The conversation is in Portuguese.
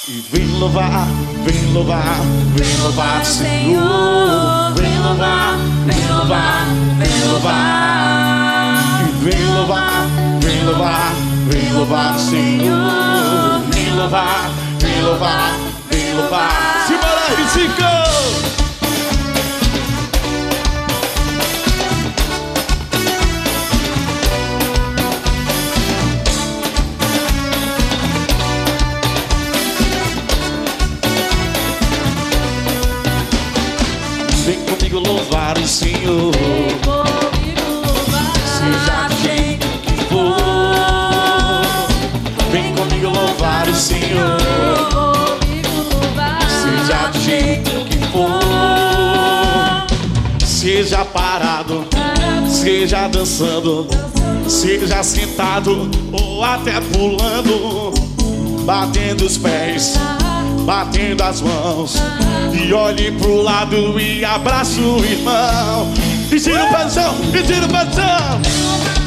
E vem louvar, vem louvar, vem louvar o Senhor. Vem louvar, vem louvar, vem louvar. E vem louvar, vem louvar, vem louvar o Senhor. Vem louvar, vem louvar, vem louvar. Simbora, R5! Vem comigo louvar o Senhor. Vem comigo louvar. Seja do jeito que for. Vem comigo louvar o Senhor. Vem comigo louvar. Seja do jeito que for. Seja parado, seja dançando, seja sentado ou até pulando, batendo os pés, batendo as mãos, e olhe pro lado e abraça o irmão. E tira o pezão, e tira o pezão.